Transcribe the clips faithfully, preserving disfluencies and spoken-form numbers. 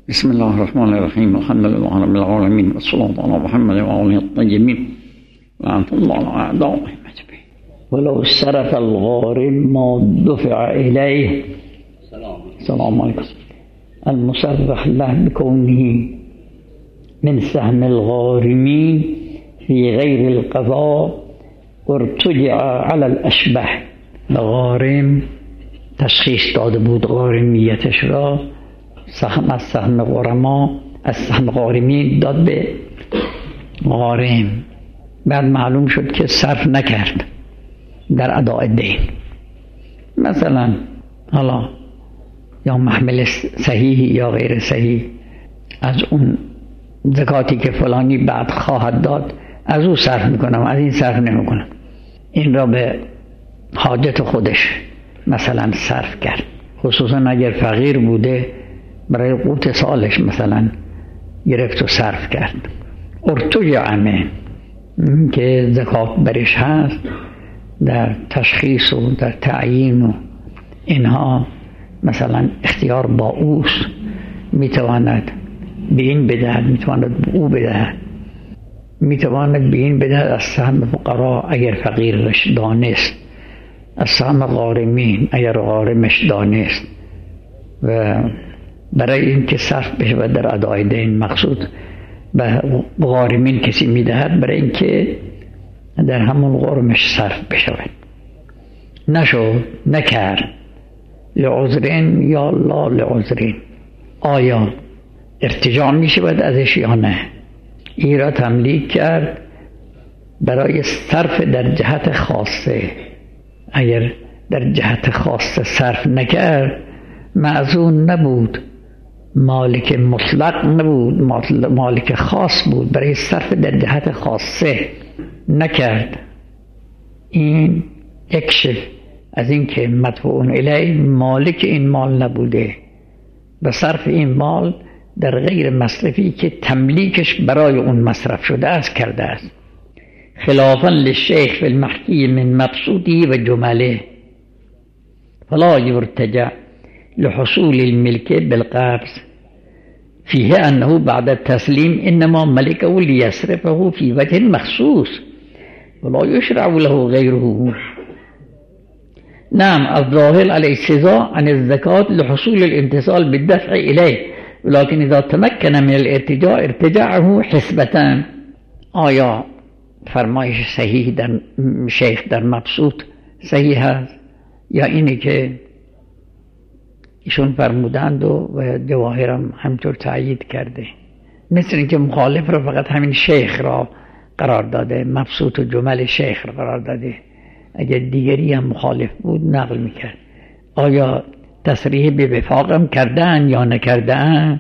بسم الله الرحمن الرحیم. الحمد لله رب العالمین و صلی علی محمد و آله الطیبین و لعنة الله علی اعدائهم اجمعین. ولو صرف الغارم ما دفع الیه سلام علیکم المصرح له بكونه من سهم الغارمین في غیر القضاء ارتجع على الاشبه. غارم تشخیص داده بود غارمیتش را، سهم از سهم غرما از سهم غارمین داد به غارم. بعد معلوم شد که صرف نکرد در اداء دین. مثلا حالا یا محمل صحیح یا غیر صحیح، از اون زکاتی که فلانی بعد خواهد داد از او صرف میکنم، از این صرف نمیکنم. این را به حاجت خودش مثلا صرف کرد، خصوصا اگر فقیر بوده برای قوت سالش مثلا گرفت و صرف کرد. ارتجع منه که زکات برش هست، در تشخیص و در تعیین و اینها مثلا اختیار با اوست، میتواند به این بدهد، میتواند به او بدهد، میتواند به این بدهد از سهم فقرا اگر فقیرش دانست، از سهم غارمین اگر غارمش دانست. و برای این که صرف بشه و در ادای دین مقصود به غارمین کسی میدهد، برای این که در همون غرمش صرف بشود. نشد، نکرد، لعذرین یا لا لعذرین، آیا ارتجاع میشود ازش یا نه؟ این را تملیک کرد برای صرف در جهت خاصه. اگر در جهت خاصه صرف نکرد معزون نبود، مالک مطلق نبود، مالک خاص بود، برای صرف در جهت خاصه نکرد. این اکشف از این که مدفوع الیه مالک این مال نبوده و صرف این مال در غیر مصرفی که تملیکش برای اون مصرف شده است کرده است. خلافا للشیخ فی المحکی من مبسوطی و جمله فلا یرتجع لحصول الملك بالقبض فيه أنه بعد التسليم إنما ملكه ليصرفه في وجه مخصوص ولا يشرع له غيره. نعم الظاهر على السزاء عن الزكاة لحصول الامتصال بالدفع إليه، ولكن إذا تمكن من الارتجاع ارتجاعه حسبتان. آیا فرمایش صحیح در شیخ در مبسوط صحیح هست یا اینی که ایشون فرمودند و, و جواهرم همطور تأیید کرده؟ مثل اینکه مخالف را فقط همین شیخ را قرار داده، مبسوط و جمل شیخ را قرار داده، اگر دیگری هم مخالف بود نقل میکرد. آیا تصریح به وفاقم کردن یا نکردن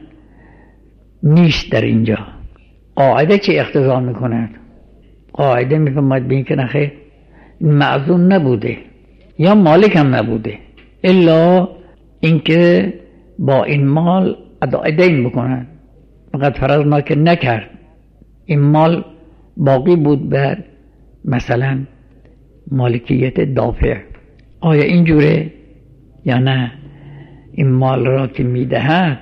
نیست در اینجا. قاعده چه اقتضا میکند؟ قاعده میفهمد به این که نخیر معزون نبوده یا مالک هم نبوده، الا اینکه با این مال اداء دین بکنن. فقط فرض که نکرد، این مال باقی بود بر مثلا مالکیت دافع. آیا اینجوره یا نه؟ این مال را که میدهد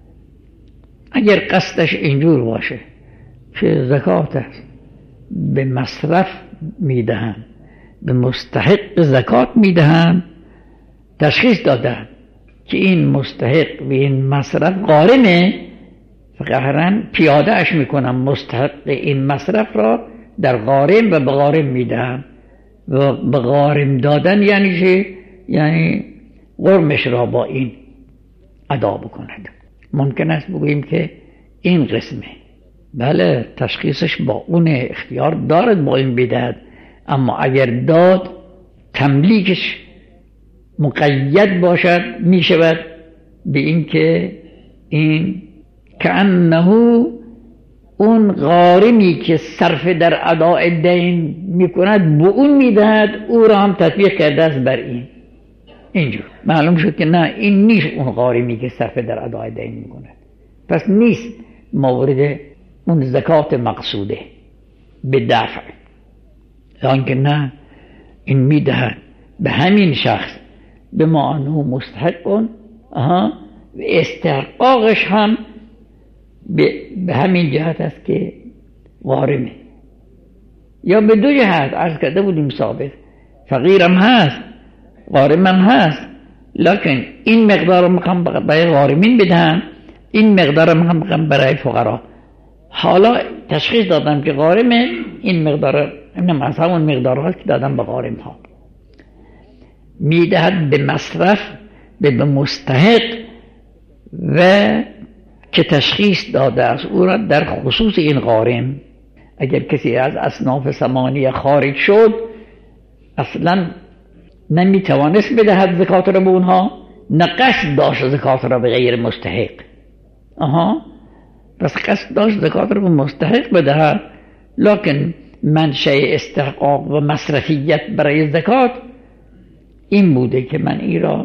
اگر قصدش اینجور باشه که زکات است، به مصرف میدهن، به مستحق زکات میدهن، تشخیص دادن که این مستحق به این مصرف غارمه، فقهرن پیاده اش میکنم مستحق این مصرف را در غارم و به غارم میدهم. و به غارم دادن یعنی چه؟ یعنی غرمش را با این ادا بکند. ممکن است بگوییم که این قسمه بله تشخیصش با اون اختیار دارد با این بدهد، اما اگر داد تملیکش مقید باشد می شود به این که این کأنه اون غارمی که صرف در اداء دین می کند به اون می دهد، او را هم تطبیق کرده است بر این. اینجور معلوم شد که نه، این نیست اون غارمی که صرف در اداء دین می کند، پس نیست مورد اون زکات مقصوده به دفع. لکن نه، این می دهد به همین شخص به ما انه مستحق کن، و استحقاقش هم به همین جهت است که غارمه، یا به دو جهت عرض کرده بودیم ثابت، فقیرم هست غارمم هست، لکن این مقدار رو میخوام برای غارمین بدهم، این مقدار رو میخوام برای فقرا. حالا تشخیص دادم که غارمه، این مقدار اینم از همون مقدارها که دادم به غارم ها، میدهد به مصرف به مستحق و که تشخیص داده است او را در خصوص این غارم. اگر کسی از اصناف ثمانیه خارج شد اصلا نمیتوانست بدهد زکات را به اونها، نه قصد داشت زکات را به غیر مستحق. آها پس قصد داشت زکات را به مستحق بدهد، لکن منشأ استحقاق و مصرفیت برای زکات این بوده که من این را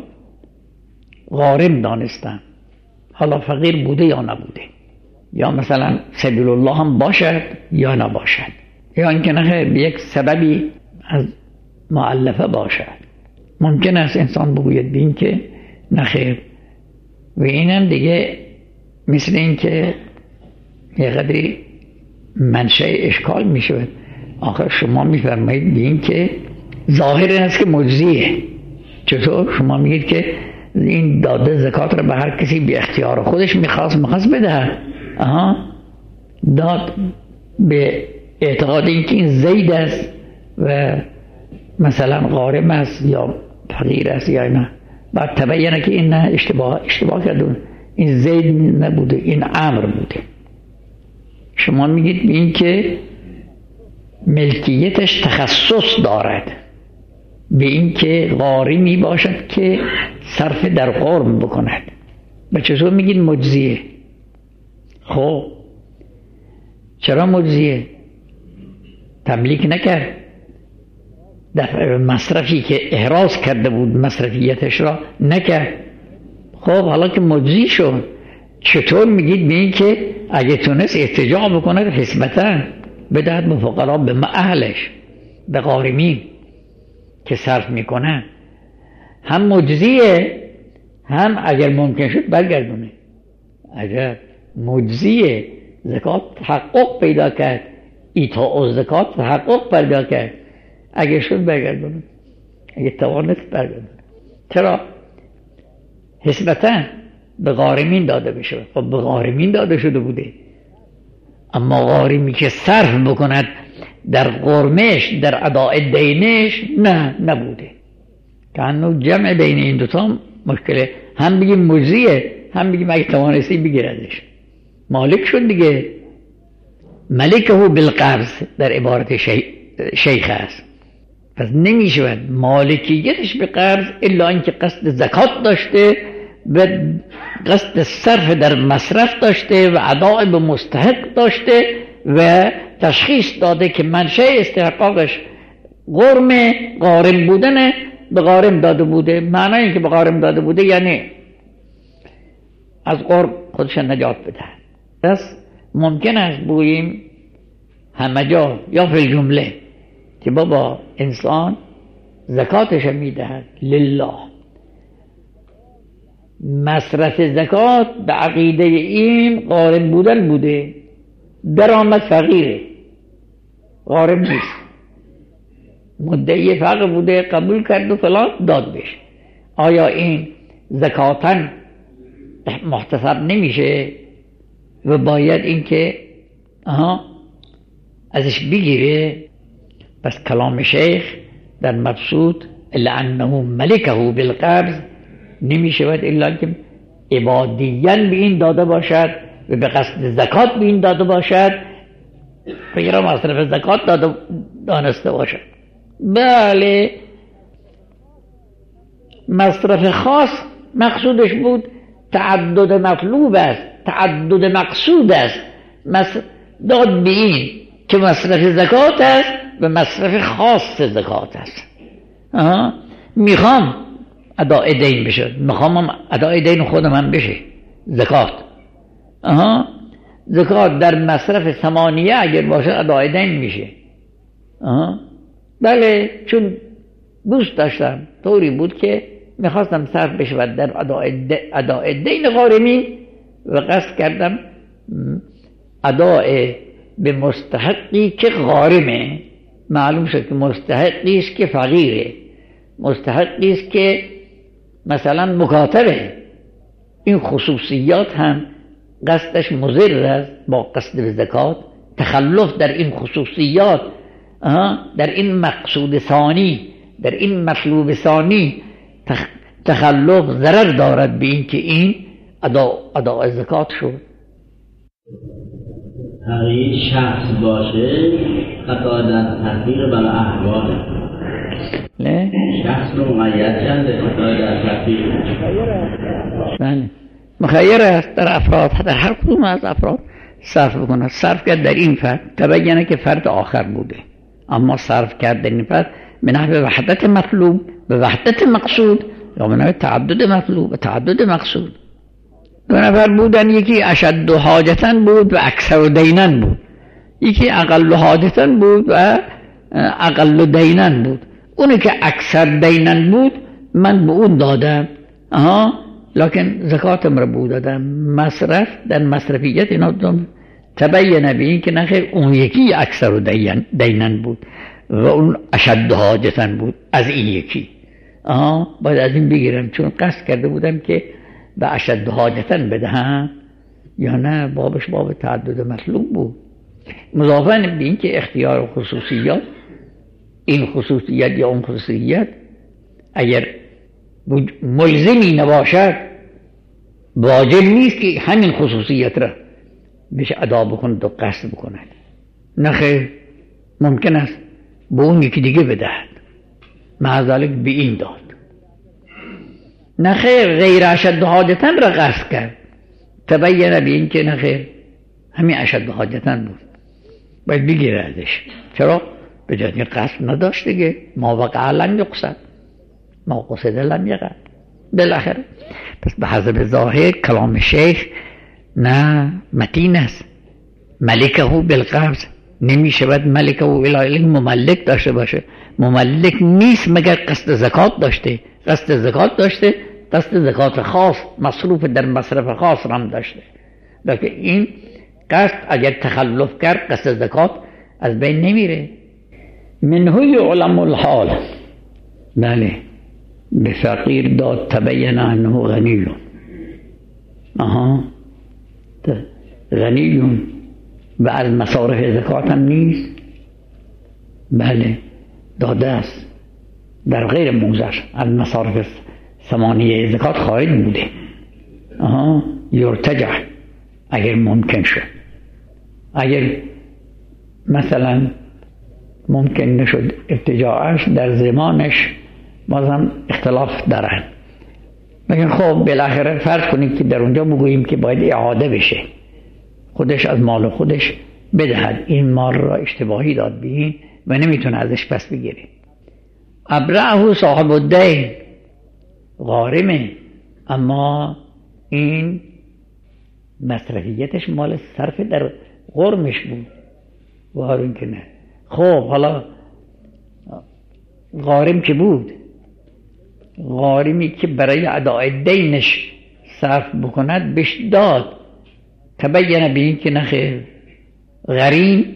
غارم دانستم، حالا فقیر بوده یا نبوده، یا مثلا سبیل الله هم باشد یا نباشد، یا اینکه نه به یک سببی از مؤلفه باشد. ممکن است انسان بگوید بین که نخیر، و اینم دیگه مثل این که یه قدری منشأ اشکال می شود. آخر شما می فرمایید بین که ظاهر این است که مجزیه، چطور؟ شما میگید که این داده زکات را به هر کسی به اختیار خودش میخواست میخواست بده. آها داد به اعتقاد اینکه این زید است و مثلا غارم است یا فقیر است یا نه، بعد تبینه که این نه اشتباه اشتباه کردون، این زید نبوده، این عمرو بوده. شما میگید این که ملکیتش تخصص دارد به این که غارمی باشد که صرف در غرم بکند، به چطور میگید مجزیه؟ خب چرا مجزیه؟ تملیک نکرد، در مصرفی که احراز کرده بود مصرفیتش را نکرد. خب حالا که مجزی شد چطور میگید به این که اگه تونست ارتجاع بکند حسبتا بدهد به فقرا، به اهلش، به غارمین که صرف میکنن؟ هم مجزیه هم اگر ممکن شد برگردونه. اگر مجزیه زکات تحقق پیدا کرد، ایتاء زکات تحقق پیدا کرد، اگر شد برگردونه، اگر توانست برگردونه. چرا؟ حسبتا به غارمین داده بشه. خب به غارمین داده شده بوده، اما غارمی که صرف بکند در غرمش، در اداء دینش، نه نبوده. که هنو جمع بین این دوتا مشکله، هم بگیم مجزیه هم بگیم اگه توانستی بگیردش. مالک شد دیگه، ملکه بالقبض در عبارت شی... شیخ است. پس نمیشود مالکیتش به قرض الا اینکه قصد زکات داشته و قصد صرف در مصرف داشته و اداء به مستحق داشته و تشخیص داده که منشأ استحقاقش غرم، غارم بودن، به غارم داده بوده. معنی این که به غارم داده بوده یعنی از غرم خودش نجات بده. پس ممکن است بگوییم همه جا یا فی الجمله که بابا انسان زکاتش میدهد لله، مصرف زکات به عقیده این غارم بودن بوده، درآمد فقیره، غارم نیست، مدعی فقر بوده، قبول کرد و فلان داد بشه. آیا این زکاتاً محتسب نمیشه و باید این که آها ازش بگیره؟ پس کلام شیخ در مبسوط لعنه ملکه بالقبض نمیشود الا که عبادیاً به این داده باشد و به قصد زکات به این داده باشد، بگیره مصرف زکات داده دانسته باشد. بله مصرف خاص مقصودش بود، تعدد مطلوب است، تعدد مقصود است، داد به این که مصرف زکات است و مصرف خاص زکات است. آها میخوام اداء دین بشه، میخوام اداء دین خودم هم بشه زکات. آها زکات در مصرف ثمانیه اگر باشه اداء دین میشه. آها بله، چون دوست داشتم طوری بود که میخواستم صرف بشه در اداء دین غارمی و قصد کردم اداء به مستحقی که غارمه، معلوم شد که مستحقی است که فقیره، مستحقی است که مثلا مکاتبه. این خصوصیات هم قصدش مضر است با قصد به زکات. تخلف در این خصوصیات، در این مقصود ثانی، در این مطلوب ثانی تخلف ضرر دارد به این که این ادا ادا زکات شد. هر شخص باشه خطا در تطبیق بلا احوال نه شخص رو مقید کرده خطا در تطبیق. بله مخیر است در افراد، در هر کدوم از افراد صرف بکنه. صرف کرد در این فرد تبینه که فرد آخر بوده، اما صرف کرد در این فرد به نحو وحدت مطلوب به وحدت مقصود یا به نحو تعدد مطلوب و تعدد مقصود. دو نفر بودن، یکی اشد حاجتاً بود و اکثر دیناً بود، یکی اقل حاجتاً بود و اقل دیناً بود. اونی که اکثر دیناً بود من به اون دادم، آها، لکن زکاتم را بود دادم. مصرف در مصرفیت اینا دوم تبینه به این که نخیر اون یکی اکثر دیناً بود و اون اشد حاجتاً بود از این یکی. آها، باید از این بگیرم چون قصد کرده بودم که به اشد حاجتاً بدهم یا نه بابش باب تعدد مطلوب بود. مضافاً به این که اختیار و خصوصیات، این خصوصیت یا اون خصوصیت اگر ملزمی نباشد واجب نیست که همین خصوصیت را بشه ادا بکند و قصد بکند. نخیر ممکن است به اون یکی دیگه بدهد، معذالک به این داد. نخیر غیر اشد حاجتاً را قصد کرد، تبینه به این که نخیر همین اشد حاجتاً بود، باید بگیره ازش. چرا؟ به جای قصد نداشت دیگه. ما وقع لم یقصد ما قصد لم یقع. بالاخره پس به حسب ظاهر کلام شیخ نه متین است. ملکه بالقبض نمی شود ملکه الی مملک داشته باشه. مملک نیست مگر قصد زکات داشته، قصد زکات داشته، قصد زکات خاص مصروف در مصرف خاص رم داشته. لیکن این قصد اگر تخلف کرد قصد زکات از بین نمیره. منه یعلم الحال. بله به فقیر داد تبین انه غنی. آها غنی و از مصارف زکات هم نیست. بله داده است در غیر موزش از مصارف ثمانیه زکات خارج بوده. آها یرتجع اگر ممکن شد. اگر مثلا ممکن نشد ارتجاعش در زمانش بازم اختلاف دارن، لیکن خب بالاخره فرض کنید که در اونجا بگوییم که باید اعاده بشه، خودش از مال خودش بدهد، این مال را اشتباهی داد به این و نمیتونه ازش پس بگیره. ابرعه صاحب الدین غارمه، اما این مصرفیتش مال صرف در غرمش بود. غارم که نه. خب حالا غارم که بود، غارمی که برای ادای دینش صرف بکند بهش داد، تبینه به این که نخیر غریم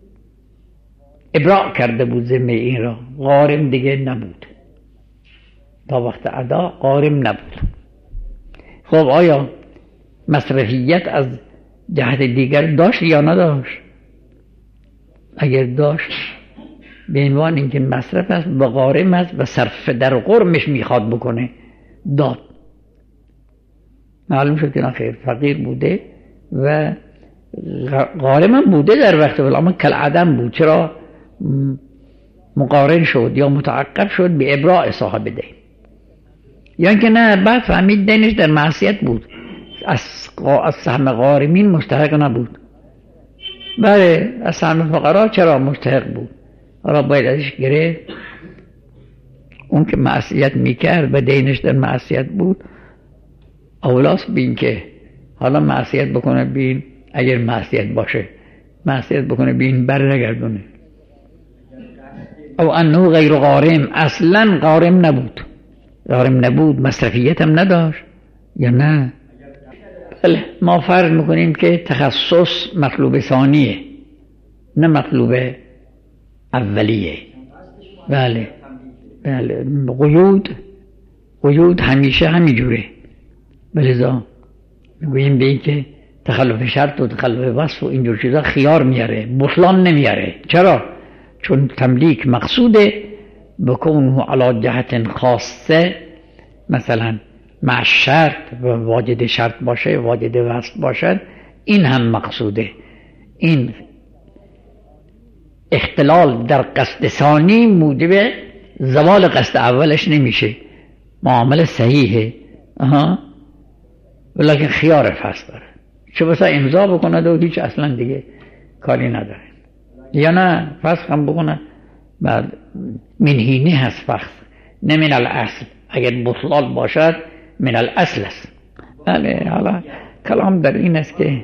ابراء کرده بود ذمه این را، غارم دیگه نبود، تا وقت ادا غارم نبود. خب آیا مصرفیت از جهت دیگر داشت یا نداشت؟ اگر داشت به عنوان اینکه مصرف است و غارم است و صرف در غرمش میخواد بکنه داد. معلوم شد که نخیر فقیر بوده و غارم هم بوده در وقت ولی اما کل عدم بود. چرا؟ مقارن شد یا متعقب شد به ابراء صاحب دین، یا اینکه نه بعد فهمید دینش در معصیت بود، از از سهم غارمین مستحق نبود. بله از سهم فقرا چرا مستحق بود؟ حالا باید ازش گرفت. اون که معصیت میکرد و دینش در معصیت بود اولاست بین که حالا معصیت بکنه بین، اگر معصیت باشه معصیت بکنه بین بر نگردونه. او انه غیر غارم، اصلا غارم نبود، غارم نبود، مصرفیت هم نداشت یا نه. بله ما فرض میکنیم که تخصص مطلوب ثانیه نه مطلوب اولیه. بله بله قیود قیود همیشه همینجوره. بلذا میگوییم به این که تخلف شرط و تخلف وصف و اینجور چیزا خیار میاره، بطلان نمیاره. چرا؟ چون تملیک مقصوده بکونه علی جهت خاصه، مثلا مع شرط و واجد شرط باشه، واجد وصف باشد، این هم مقصوده. این اختلال در قصد ثانی موجب زوال قصد اولش نمیشه، معامله صحیحه. آها ولیکن خیار فصل داره، چه بسا امضا بکنه و هیچ اصلا دیگه کاری نداره، یا نه فسخ هم بکنه بعد منهینه هست فسخ، نه من الاصل. اگر بطلال باشد من الاصل است. بله حالا کلام در این است که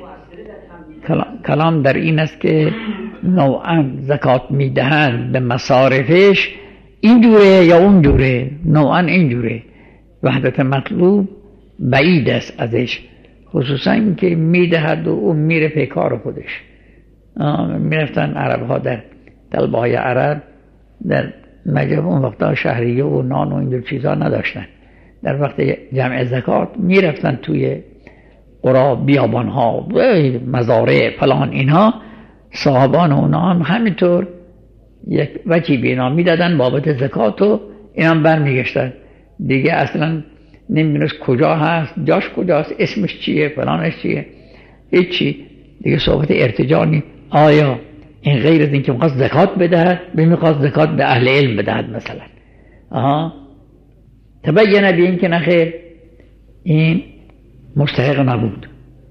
کلام در این است که نوعا زکات میدهند به مصارفش این جوره یا اون جوره، نوعا این جوره. وحدت مطلوب بعید است ازش، خصوصا اینکه میدهد و اون میره پی کار خودش. میرفتن عرب ها در طلبه های عرب در مجب اون وقتا شهریه و نان و اینجور چیزا نداشتن. در وقت جمع زکات میرفتن توی قرا، بیابان ها، مزارع فلان، اینها صاحبان اونا هم همینطور یک وچی بینا میدادن بابت زکات و اینا هم بر میگشتن دیگه. اصلا نمیدونست کجا هست، جاش کجاست، اسمش چیه، فلانش چیه، هیچی دیگه. صحبت ارتجانی آیا این غیر از این که میخواست زکات بدهد به میخواست زکات به اهل علم بدهد مثلا، آها تبینه به این که نخیر این مستحق نبود،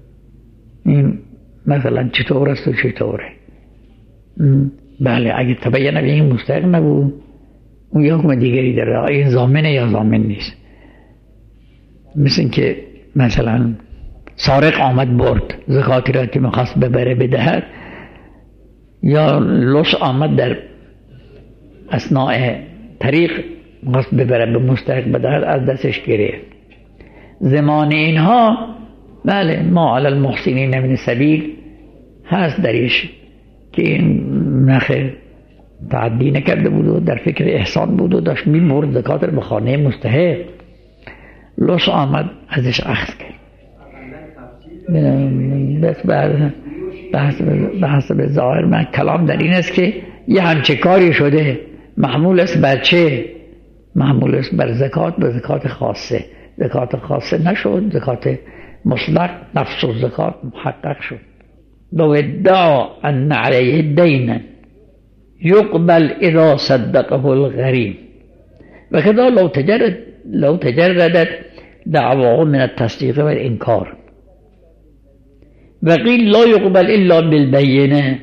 این مثلا چطور است و چطوره. بله اگه تبینه به این مستحق نبود اون یه حکم دیگری داره، این ضامنه یا ضامن نیست. مثل این که مثلا سارق آمد برد زکاتی را که میخواست ببره بدهد، یا لص آمد در اثناء طریق میخواست ببره به مستحق بدهد از دستش گرفت. زمان اینها بله ما علی المحسنین من سبیل هست درش که این نخیر تعدی نکرده بود و در فکر احسان بود و داشت میبرد زکات را به خانه مستحق. لص آمد ازش اخذ کرد. بس بحث بحث به ظاهر من کلام در این است که یه همچه کاری شده، محمول است بر چه؟ محمول است بر زکات، به زکات خاصه. زکات خاصه نشد، زکات مطلق نفس و زکات محقق شد. لو ادعا ان علیه دینا یقبل اذا صدقه الغریم و کذا لو تجرد لو تجردت دعواه من التصدیق و الانکار و قیل لا یقبل الا بالبینه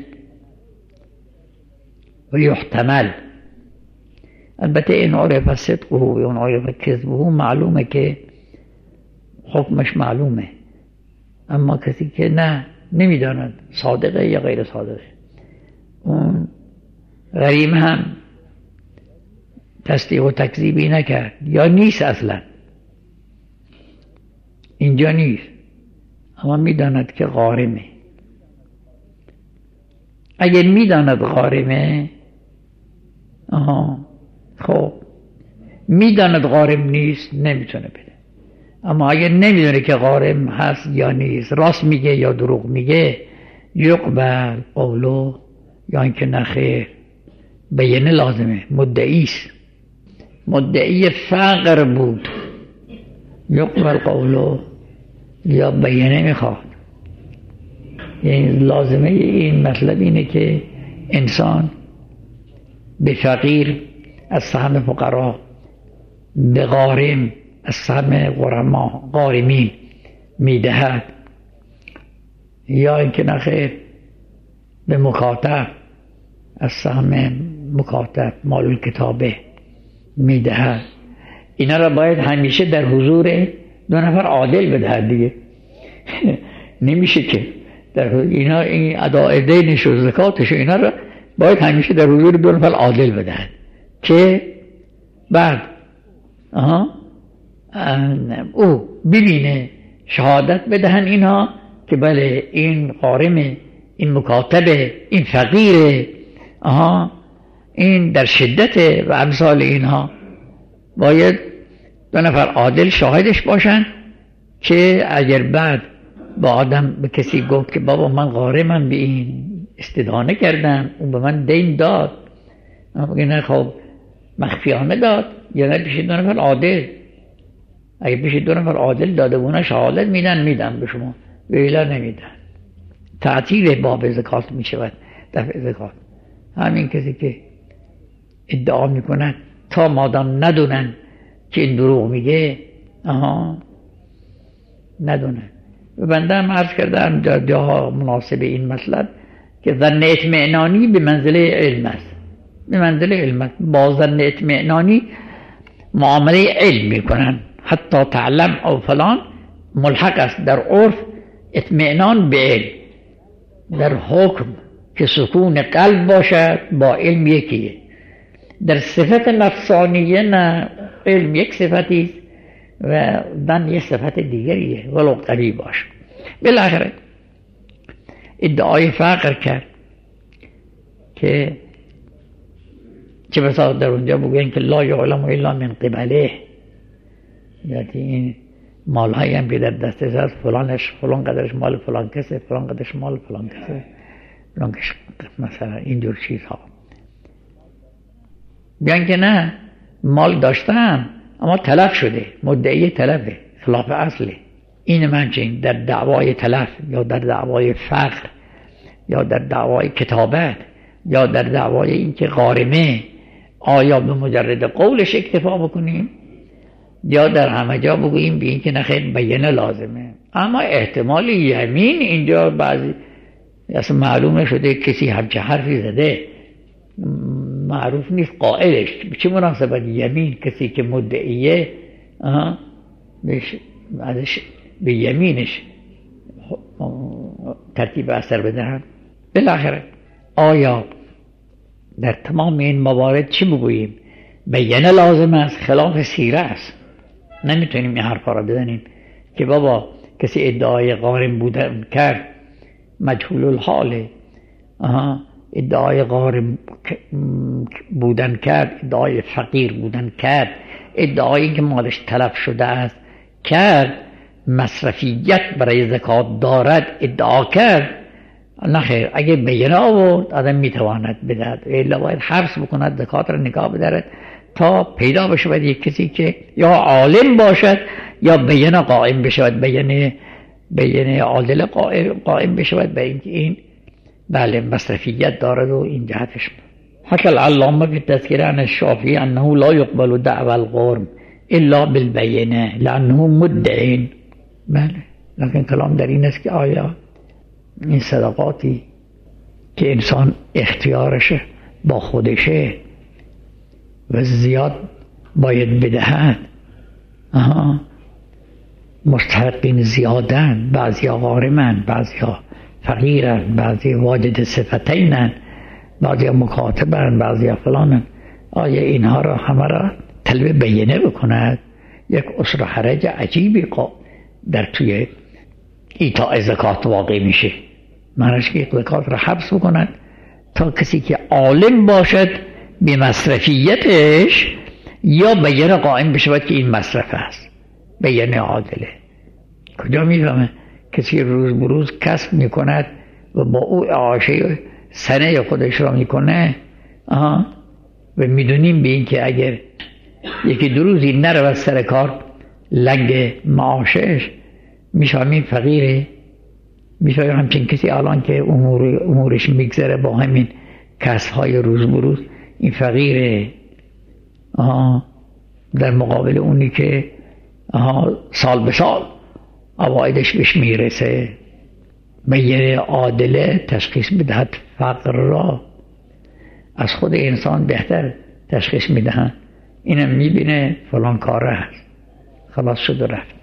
و یحتمل. البته این عرف صدقه و این عرف کذبه معلومه که حکمش معلومه، اما کسی که نه نمیداند صادقه یا غیر صادقه. اون غریم هم تصدیق و تکذیبی نکرد یا نیست، اصلا اینجا نیست، اما میداند که غارمه. اگر میداند غارمه، آها خب میداند غارم نیست نمیتونه بده. اما اگر نمیدونه که غارم هست یا نیست، راست میگه یا دروغ میگه، یقبل قولو یا اینکه نخیر، بیانه لازمه. مدعیست، مدعی فقر بود، یقبل قولو یا بیانه میخواد. یعنی لازمه این مطلب اینه که انسان به فقیر از سهم فقرا، به غارم از سهم غرما غارمین میدهد، یا اینکه نخیر به مکاتب از سهم مکاتب مال الکتابه میدهد. اینا را باید همیشه در حضور دو نفر عادل بدهد دیگه. نمیشه که در اینا این اداء دینش و زکاتش و اینا را باید همیشه در حضور دو نفر عادل بدهد که بعد آها او ببینه شهادت بدهن اینها که بله این غارمه، این مکاتبه، این فقیره، آها این در شدته و امثال اینها. باید دو نفر عادل شاهدش باشن که اگر بعد با آدم به کسی گفت که بابا من غارمم به این استدانه کردم، اون به من دین داد، اگه نه خب مخفیانه داد یا نه پیش دو نفر عادل. اگه پیش دو نفر عادل داده بونه شهادت میدن میدن به شما، ویلا نمیدن. تعطیل باب زکات میشود، دفع زکات. همین کسی که ادعا میکنن تا مادام ندونن که این دروغ میگه، آها ندونن. و بنده هم عرض کردم در جاها مناسب این مطلب که ظن اطمئنانی به منزله علم است، به منزله علم است. با ظن اطمئنانی معامله علم میکنن، حتی تعلم او فلان ملحق است در عرف اطمئنان به علم. در حکم که سکون قلب باشد با علم یکیه. در صفت نفسانیه نه، علم یک صفتی است و ظن یک صفت دیگریه ولو قوی باشه. بالاخره ادعای فقر کرد که چه بسا در اونجا بگوین که لا یعلم الا من قبله، یعنی این مال هایی هم که در دستش هست فلانش فلان قدرش مال فلان کسه، فلان قدرش مال فلان کسه، فلان کش مثلا اینجور چیزها. بیان که نه مال داشتم اما تلف شده، مدعی تلفه، خلاف اصله. این منچین در دعوای تلف یا در دعوای فقر یا در دعوای کتابت یا در دعوای این که غارمه، آیا به مجرد قولش اکتفا بکنیم یا در همه جا بگوییم به این که نخیر بیانه لازمه؟ اما احتمال یمین اینجا بعضی اصلا معلوم نشده، کسی همچه حرفی زده معروف نیست قائلش. به چه مناسبت یمین کسی که مدعیه ازش به یمینش ترتیب اثر بدهم؟ بالاخره آیا در تمام این موارد چی بگوییم؟ بیانه لازم است، خلاف سیره است. نمیتونیم این حرفا را بزنیم که بابا کسی ادعای غارم بودن کرد مجهول الحاله، آها ادعای غارم بودن کرد، ادعای فقیر بودن کرد، ادعایی که مالش تلف شده است کرد، مصرفیت برای زکات دارد ادعا کرد، نخیر. اگه بیانه آورد آدم میتواند بدهد، الا باید حبس بکند، زکات را نگاه بدارد تا پیدا بشود یک کسی که یا عالم باشد یا بیانه قائم بشود، بیانه بیانه عادل قائم بشود به اینکه این بله مصرفیت دارد و این جهتش. حتی العلامه فی التذکره عن الشافعی انه لا یقبل دعوى الغرم الا بالبینه لانه مدعین. بله، لیکن کلام در این است که آیا این صدقاتی که انسان اختیارشه با خودشه و زیاد باید بدهد، آها مستحقین زیادن، بعضی غارمن، بعضی فقیرن، بعضی واجد صفتینن، بعضی مکاتبن، بعضی فلانن، آیا اینها را همه را طلب بیانه بکند؟ یک اسر حرج عجیبی در توی ایتاء زکات واقع میشه. معنیش که زکات را حبس بکند تا کسی که عالم باشد به مصرفیتش یا بیانه قائم بشود که این مصرف است، بیانه عادله. کجا میفهمه؟ کسی روز بروز کسب میکند و با او اعاشه سنه خودش را میکنه، آها و میدونیم به این که اگر یکی دو روزی نرود سر کار لنگ معاشش، میشامین فقیره. میشامین همچین کسی الان که امور امورش میگذره با همین کسب‌های روز بروز، این فقیره. آها در مقابل اونی که آها سال به سال عوایدش بهش میرسه. بیانه عادله تشخیص بدهد فقر را، از خود انسان بهتر تشخیص میدهند. اینم میبینه فلان کاره هست، خلاص شد و رفت.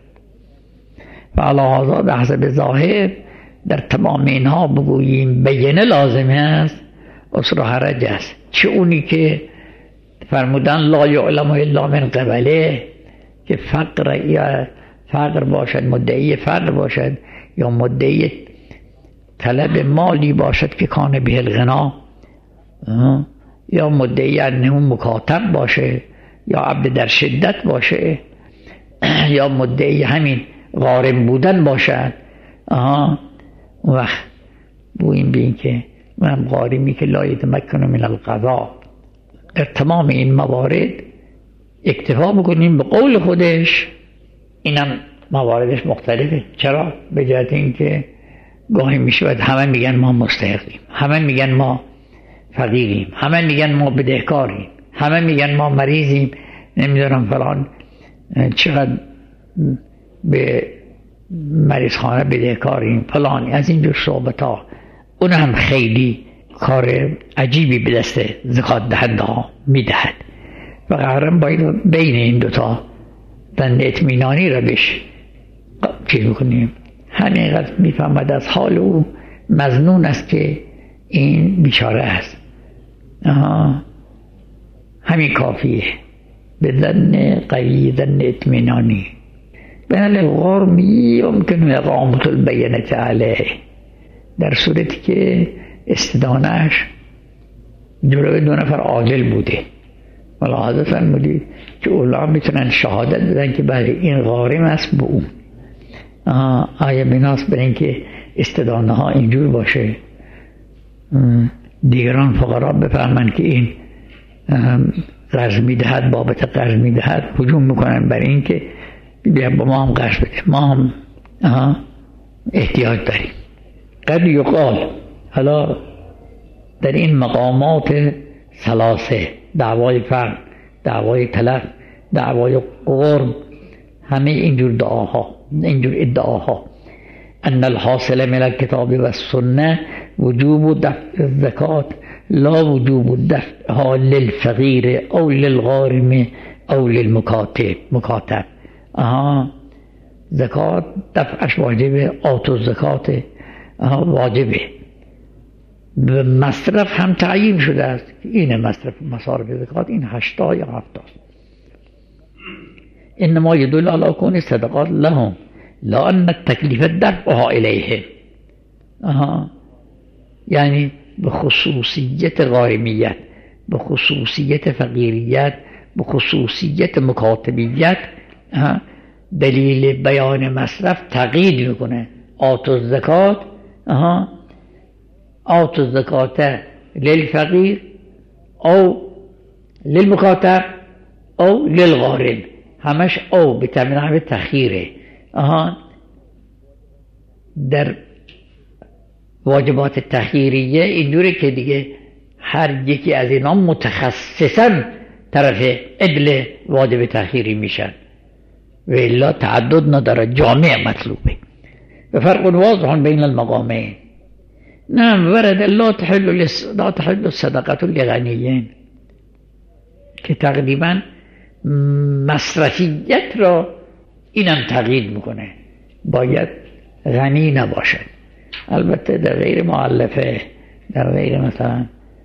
و علی هذا به حسب ظاهر در تمام اینها بگوییم بیانه لازمه است، اسر حرج است. چه اونی که فرمودن لا یعلم الا من قبله، که فقر یا فقر باشد، مدعی فقر باشد، یا مدعی طلب مالی باشد که کان به الغنا، یا مدعی انه مکاتب باشه، یا عبد در شدت باشه، یا مدعی همین غارم بودن باشد. آها وقت بویم بین که من غارمی که لا یتمکن من القضا. در تمام این موارد اکتفا بکنیم به قول خودش. اینم مواردش مختلفه. چرا؟ به جهت اینکه گاهی میشود همه میگن ما مستحقیم، همه میگن ما فقیریم، همه میگن ما بدهکاریم، همه میگن ما مریضیم، نمیدونم فلان چقدر به مریضخانه بدهکاریم فلان، از اینجور صحبت ها. اون هم خیلی کار عجیبی به دست زکات دهنده ها میدهد و قرارم باید بین این دوتا بند اطمینانی را بهش چیز بکنیم. همینقدر میفهمد از حال او مظنون است که این بیچاره است. آها همین کافیه. به ظن قوی، ظن اطمینانی. بین الغرم یمکن اقامت البینة علیه، در صورتی که استدانش جلوی دو نفر عادل بوده. ملاحظه فرمودید که اولا میتونن شهادت بدن که بله این غارم است به اون. آیا بناس بر اینکه استدانه ها اینجور باشه دیگران فقرا بفهمن که این قرض میدهد، بابت قرض میدهد، هجوم میکنن بر اینکه بیا با ما هم قرض بده، ما هم احتیاج داریم. قد یقال، حالا در این مقامات ثلاثه، دعوای فقر، دعوای تلف، دعوای قرب، همه اینجور دعاها، اینجور ادعاها، ان الحاصل من الکتاب و السنه وجوب دفع الزکات لا وجوب دفعها للفقیر او للغارم او للمکاتب. مکاتب آها زکات دفعش واجبه، آتو زکات واجبه. به مصرف هم تعیین شده است، این مصرف مصارف زکات این هشتا یا هفتا. انما يدل على كون الصدقات لهم لا ان التكليف دفعها الیهم. آها یعنی به خصوصیت غارمیت، به خصوصیت فقیریت، به خصوصیت مکاتبیت دلیل بیان مصرف تقیید میکنه. آتو الزکات، آها آتو الزکات للفقیر او للمکاتب او للغارم، همش او به تمنع به تخییره. آها در واجبات تخییریه اینجوره که دیگه هر یکی از اینا متخصصا طرف عدل واجب تخییری میشن و الا تعدد نداره، جامع مطلوبه. و فرق واضح بین المقامین. نعم ورد لا تحل لا تحل الصدقه للغنیین که تقریبا مصرفیت را اینم تقیید میکنه، باید غنی نباشد. البته در غیر مؤلفه، در غیر مثلا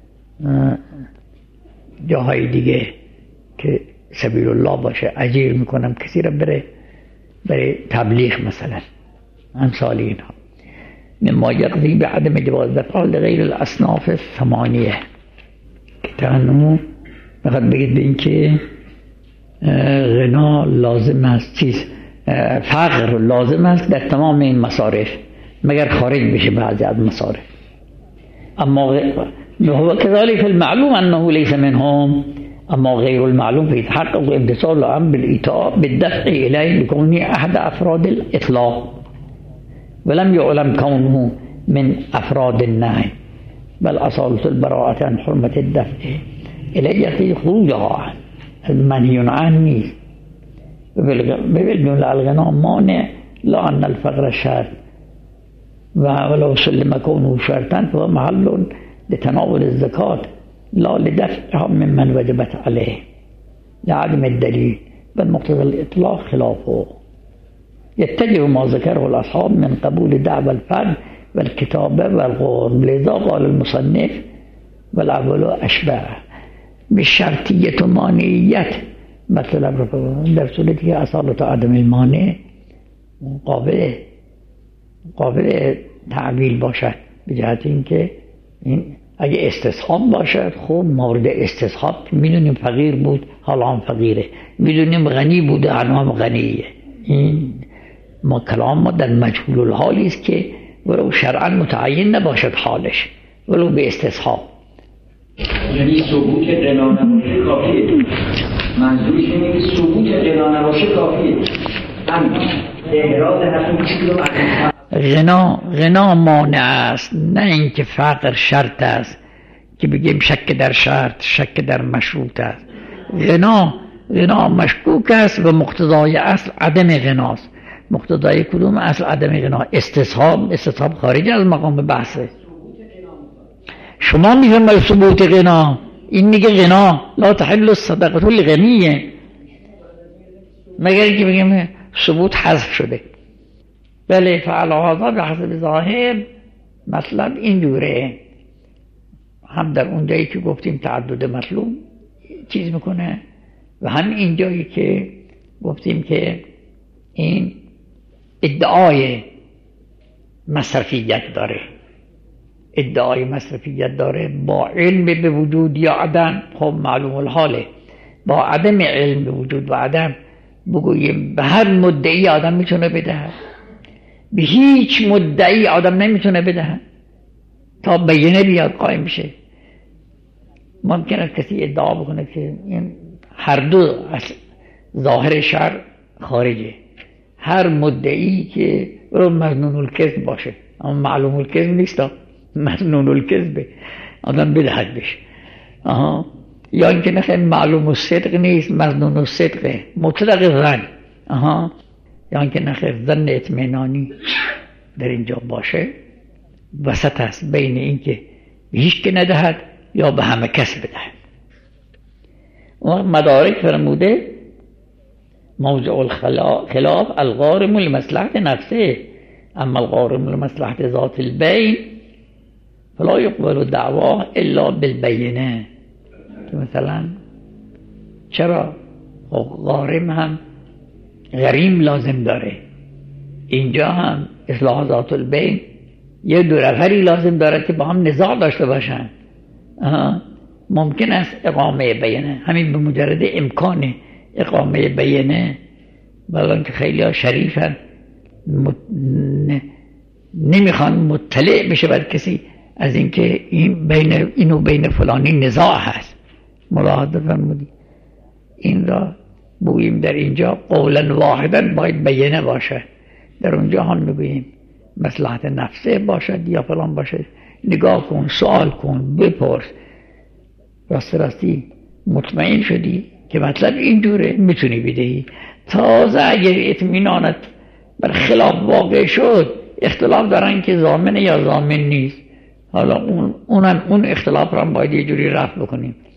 جاهای دیگه که سبیل الله باشه، اجیر میکنم کسی را بره برای تبلیغ مثلا، امثال اینها. مما یقضی به عدم جواز دفع لغیر الاصناف ثمانیه که تقنمو بخواد بگید به این که غنا لازم است، چیز فقر لازم است در تمام این مصارف مگر خارج بشه بعضی از مصارف. اما هو كذلك المعلوم انه ليس منهم، اما غیر المعلوم فيتحقق امتصال الامر بالإيتاء بالدفع اليه لكونه احد افراد الاطلاق ولم يعلم كونه من افراد النهي، بل اصالة البراءة عن حرمة الدفع اليه يقتضي خروجها عنه، المنهي عنه نیست. بالجملة الغناء مانع لا ان الفقر شرط ولو سلم كونه شرطا فهو محل لتناول الزكاة لا لدفعها ممن وجبت عليه لعدم الدليل، بل مقتضى الإطلاق خلافه. يتجه ما ذكره الأصحاب من قبول دعوى الفرد والكتابة والغرب، لذا قال المصنف والأول أشبه بالشرطية مانعية، مثلا در صورتی که اصالت عدم المانع قابل قابل تعبیل باشد، به جهت اینکه این اگه استصحاب باشد، خب مورد استصحاب میدونیم فقیر بود حالا هم فقیره، میدونیم غنی بوده الان هم غنیه. این ما کلام ما در مجهول الحالی است که ولو شرعا متعین نباشد حالش، ولو به استصحاب. یعنی ثبوت غنا نباشه کافیه. منظورش اینه که ثبوت غنا نباشه کافیه. همین اعراض همون چیزی رو غنا غنا مانع است، نه اینکه فقر شرط است که بگیم شک در شرط، شک در مشروط است. غنا غنا مشکوک است و مقتضای اصل عدم غناست. مقتضای کدوم اصل عدم غنا؟ استصحاب. استصحاب خارج از مقام بحثه. شما میگم ثبوت غنا، این میگه غنا لا تحل الصدقه للغنیه، مگر اینکه بگیم ثبوت حذف شده. بله فعل هذا به حسب ظاهر مطلب اینجوره. هم در اون جایی که گفتیم تعدد مطلوب چیز میکنه و هم این جایی که گفتیم که این ادعای مصرفیت داره، ادعای مصرفیت داره با علم به وجود یا عدم. خب معلوم الحاله با عدم علم به وجود و عدم بگوییم به هر مدعی آدم میتونه بدهد، به هیچ مدعی آدم نمیتونه بدهد تا بینه بیاد قائم بشه. ممکن است کسی ادعا بکنه که این هر دو از ظاهر شرع خارجه، هر مدعی که رو مظنون الکذب باشه، اما معلوم الکذب نیست، مظنون الکذب آدم بدهد بشه. آها. یا اینکه نخیر معلوم الصدق نیست، مظنون الصدقه، مطلق ظن. آها. یا اینکه نخیر ظن اطمینانی در اینجا باشه، وسط است بین اینکه هیچ که ندهد یا به همه کس بدهد. و مدارک فرموده موضع الخلاف الغارم لمصلحت نفسه، اما الغارم لمصلحت ذات البین فلا یقبل دعواه الا بالبینه. که مثلا چرا غارم هم غریم لازم داره، اینجا هم اصلاح ذات البین یه دو نفری لازم داره که با هم نزاع داشته باشن. ممکن است اقامه بینه، همین به مجرد امکان اقامه بینه، بلان که خیلی ها شریفن مت... نمیخوان مطلع بشه بر کسی از اینکه این بین اینو بین فلانی نزاع هست. ملاحظه فرمودی این را بگوییم در اینجا قولا واحدا باید بینه باشه، در اونجا هم میگوییم مصلحت نفسه باشد یا فلان باشه. نگاه کن، سوال کن، بپرس، راست راستی مطمئن شدی که مطلب اینجوره میتونی بدهی. تازه اگر اطمینانت بر خلاف واقع شد، اختلاف دارن که ضامنه یا ضامن نیست، حالا اون اونم اون اختلاف را باید یه جوری رفع بکنیم.